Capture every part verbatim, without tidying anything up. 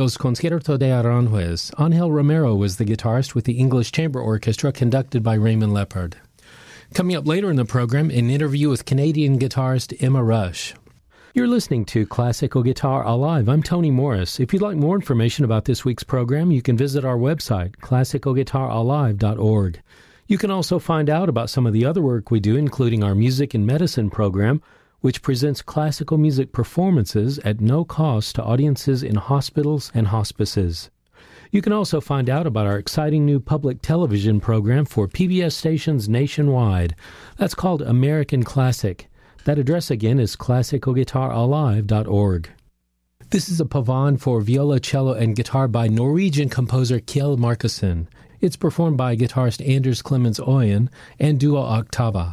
Los Conciertos de Aranjuez. Angel Romero was the guitarist with the English Chamber Orchestra conducted by Raymond Leppard. Coming up later in the program, an interview with Canadian guitarist Emma Rush. You're listening to Classical Guitar Alive. I'm Tony Morris. If you'd like more information about this week's program, you can visit our website, classical guitar alive dot org. You can also find out about some of the other work we do, including our Music and Medicine program, which presents classical music performances at no cost to audiences in hospitals and hospices. You can also find out about our exciting new public television program for P B S stations nationwide. That's called American Classic. That address again is classical guitar alive dot org. This is a pavane for viola, cello, and guitar by Norwegian composer Kjell Markussen. It's performed by guitarist Anders Clemens Øyen and Duo Octava.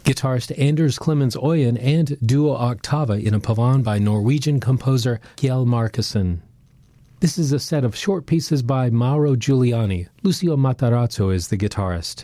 guitarist Anders Clemens Øyen, and Duo Octava in a pavane by Norwegian composer Kjell Markussen. This is a set of short pieces by Mauro Giuliani. Lucio Matarazzo is the guitarist.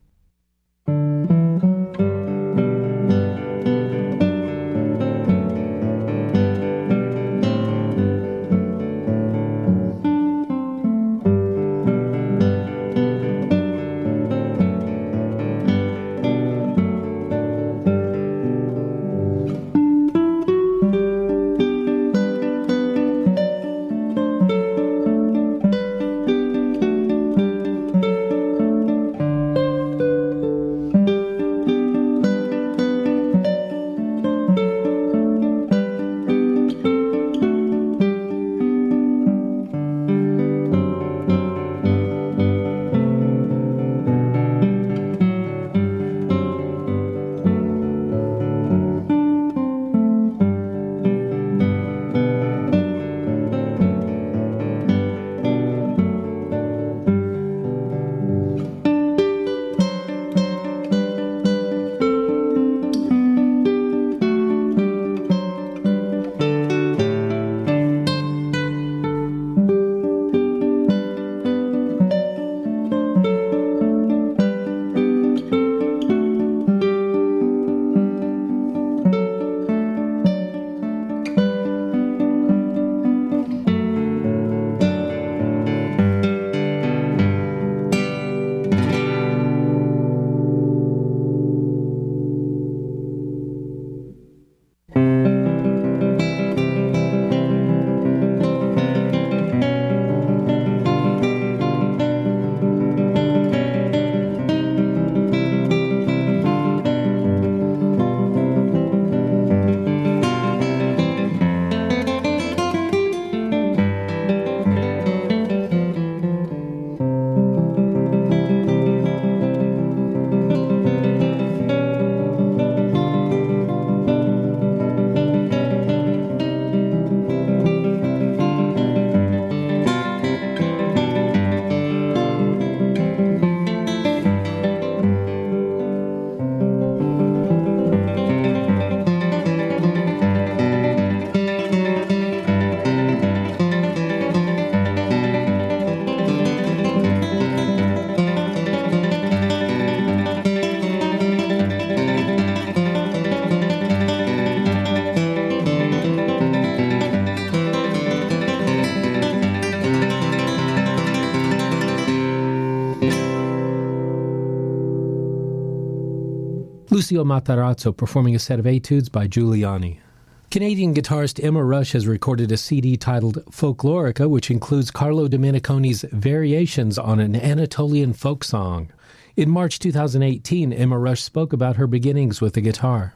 Lucio Matarazzo performing a set of etudes by Giuliani. Canadian guitarist Emma Rush has recorded a C D titled Folklorica, which includes Carlo Domeniconi's variations on an Anatolian folk song. In March two thousand eighteen, Emma Rush spoke about her beginnings with the guitar.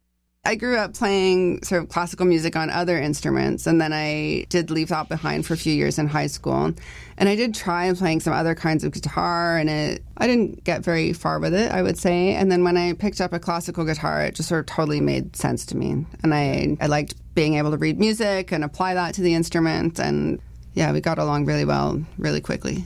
I grew up playing sort of classical music on other instruments, and then I did leave that behind for a few years in high school. And I did try playing some other kinds of guitar, and it I didn't get very far with it, I would say. And then when I picked up a classical guitar, it just sort of totally made sense to me. And I, I liked being able to read music and apply that to the instrument. And yeah, we got along really well, really quickly.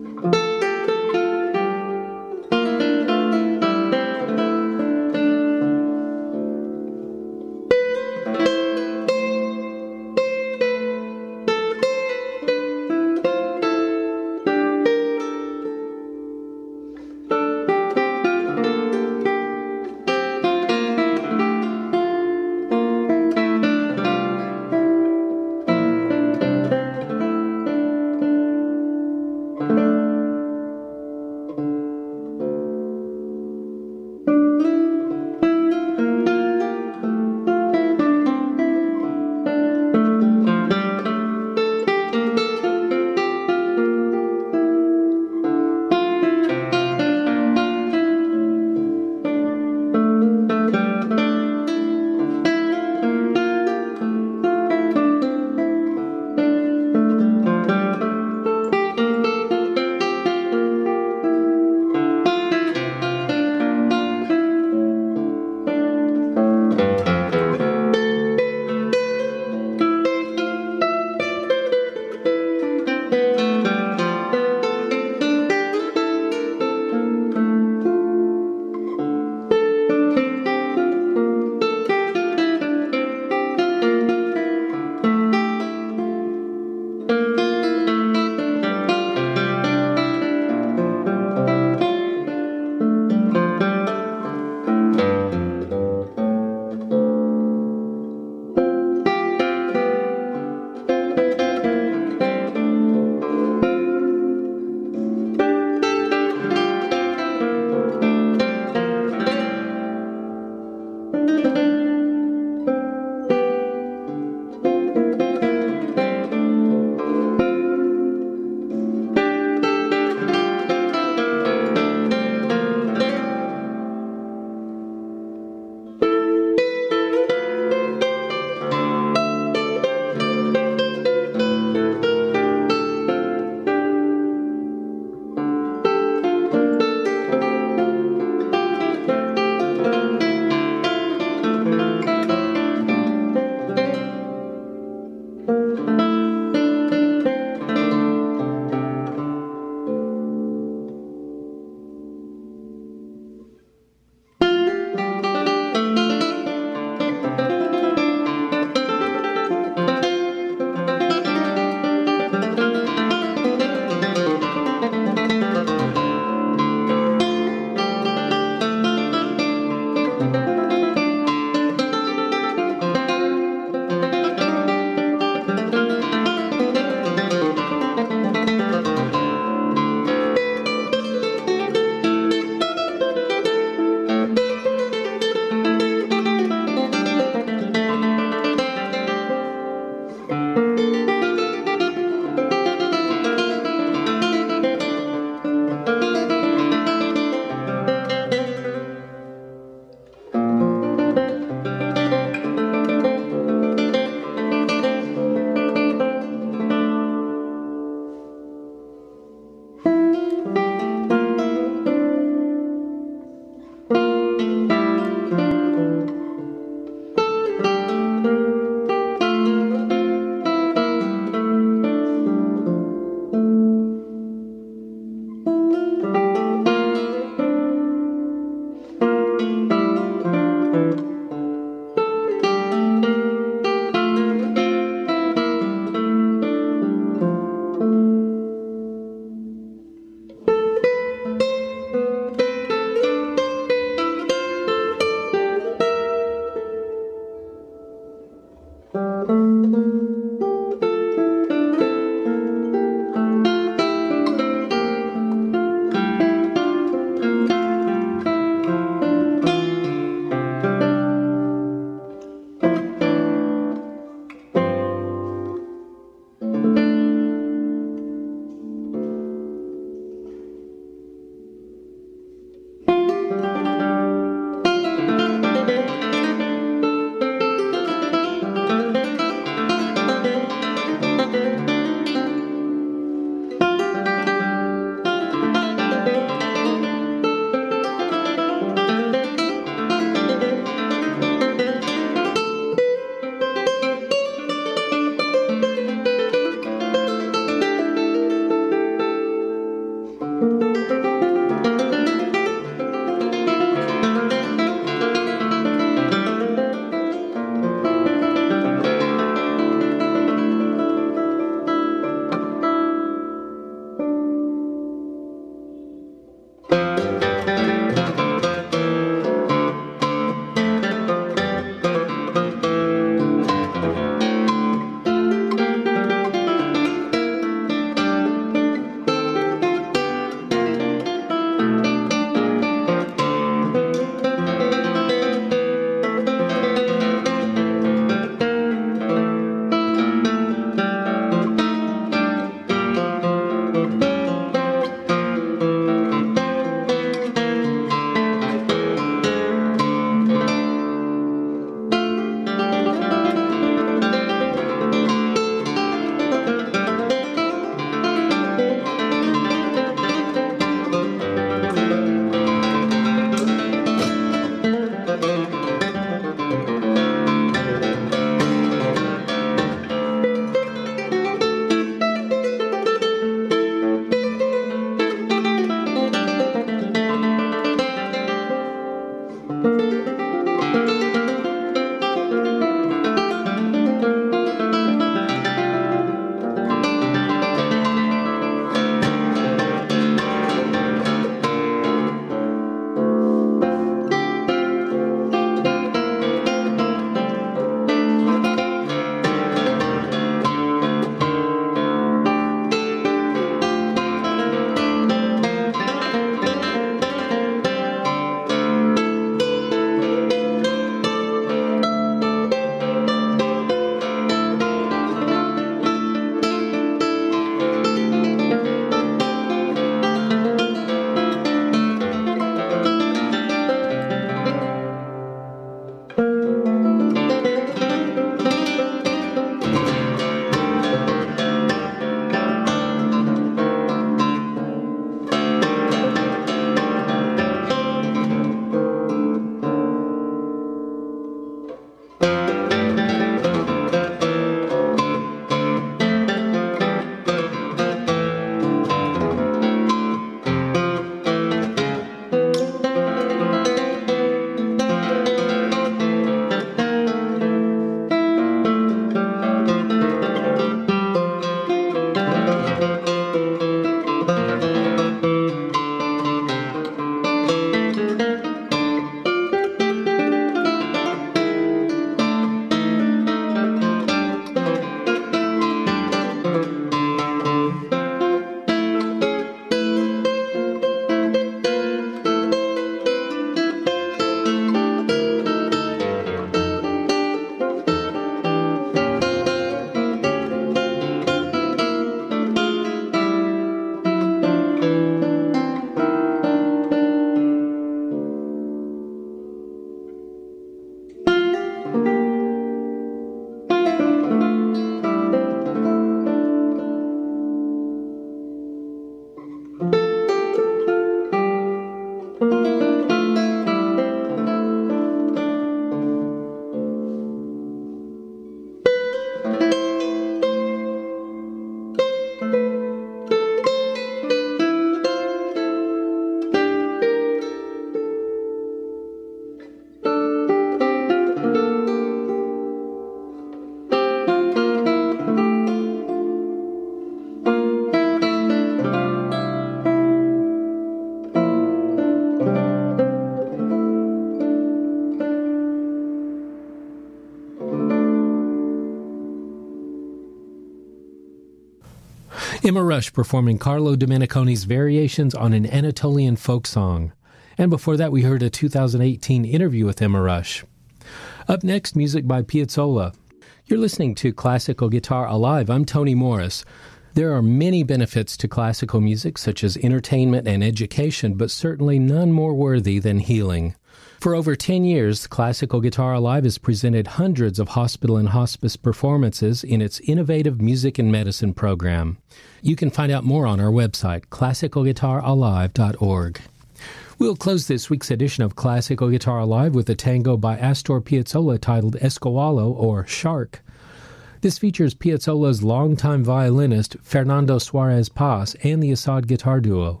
Emma Rush performing Carlo Domeniconi's variations on an Anatolian folk song. And before that, we heard a two thousand eighteen interview with Emma Rush. Up next, music by Piazzolla. You're listening to Classical Guitar Alive. I'm Tony Morris. There are many benefits to classical music, such as entertainment and education, but certainly none more worthy than healing. For over ten years, Classical Guitar Alive has presented hundreds of hospital and hospice performances in its innovative music and medicine program. You can find out more on our website, classical guitar alive dot org. We'll close this week's edition of Classical Guitar Alive with a tango by Astor Piazzolla titled Esqualo, or Shark. This features Piazzolla's longtime violinist Fernando Suarez Paz and the Assad Guitar Duo.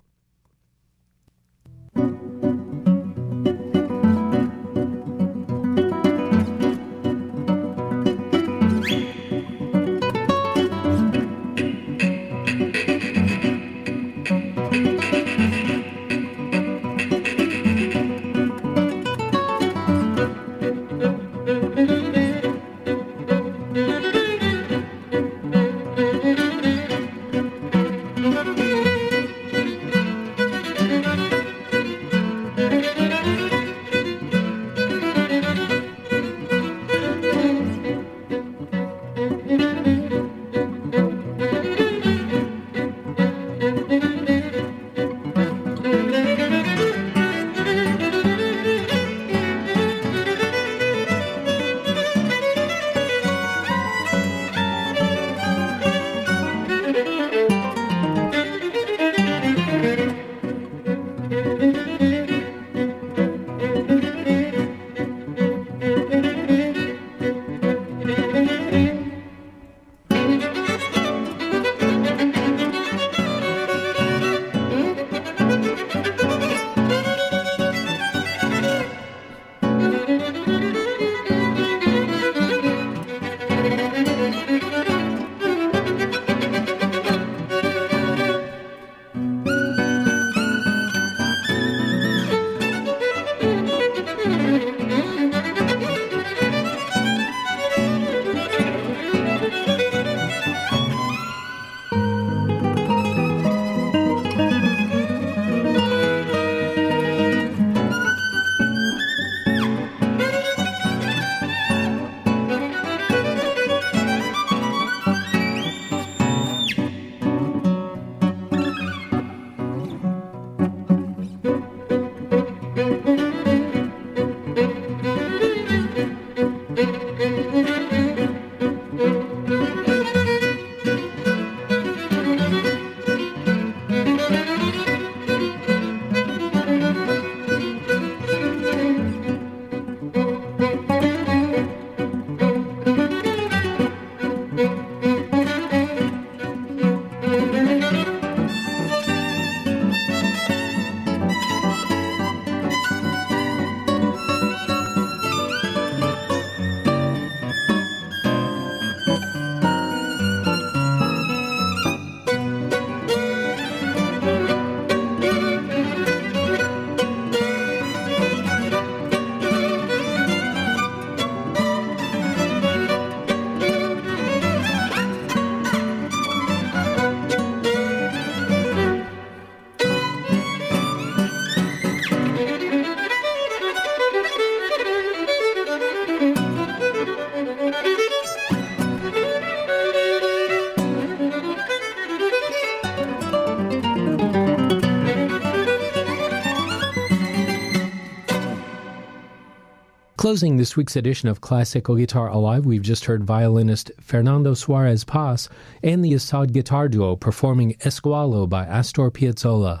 Closing this week's edition of Classical Guitar Alive, we've just heard violinist Fernando Suarez Paz and the Assad Guitar Duo performing Esqualo by Astor Piazzolla.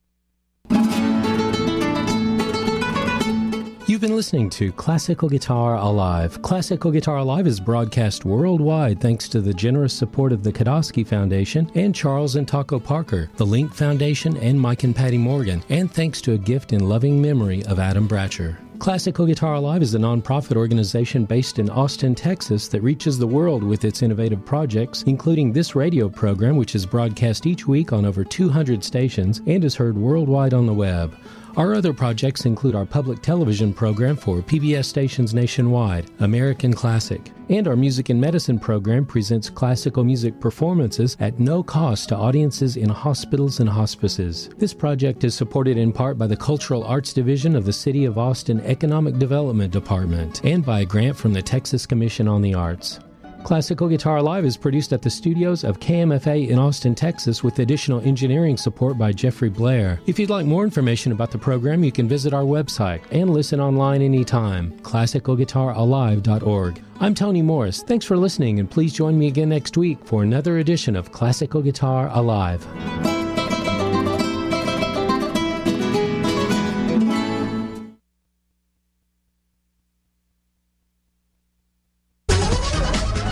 You've been listening to Classical Guitar Alive. Classical Guitar Alive is broadcast worldwide thanks to the generous support of the Kodosky Foundation and Charles and Taco Parker, the Link Foundation, and Mike and Patty Morgan, and thanks to a gift in loving memory of Adam Bratcher. Classical Guitar Alive is a nonprofit organization based in Austin, Texas that reaches the world with its innovative projects, including this radio program, which is broadcast each week on over two hundred stations and is heard worldwide on the web. Our other projects include our public television program for P B S stations nationwide, American Classic, and our Music and Medicine program presents classical music performances at no cost to audiences in hospitals and hospices. This project is supported in part by the Cultural Arts Division of the City of Austin Economic Development Department and by a grant from the Texas Commission on the Arts. Classical Guitar Live is produced at the studios of K M F A in Austin, Texas, with additional engineering support by Jeffrey Blair. If you'd like more information about the program, you can visit our website and listen online anytime, classical guitar alive dot org. I'm Tony Morris. Thanks for listening, and please join me again next week for another edition of Classical Guitar Alive.